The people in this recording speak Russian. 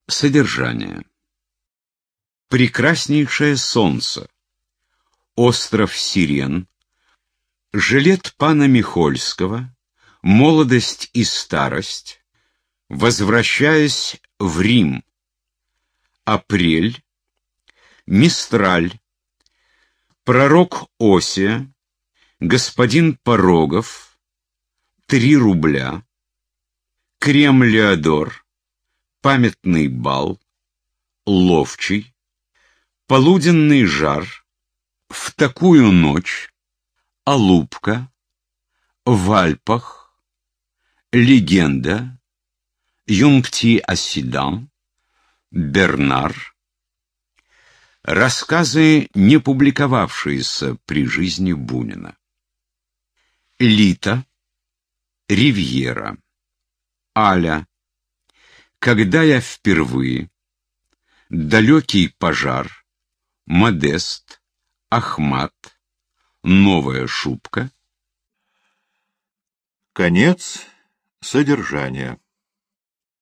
Содержание. Прекраснейшее солнце. Остров Сирен. Жилет пана Михольского. Молодость и старость. Возвращаясь в Рим. Апрель. Мистраль. Пророк Осия. Господин Порогов. 3 рубля. Крем-Леодор. Памятный бал. Ловчий. Полуденный жар. В такую ночь. Алупка. В Альпах. Легенда. Юнгти-Асидан. Бернар. Рассказы, не публиковавшиеся при жизни Бунина. Лита. Ривьера. Аля. Когда я впервые. Далекий пожар. Модест. Ахмат. Новая шубка. Конец содержания.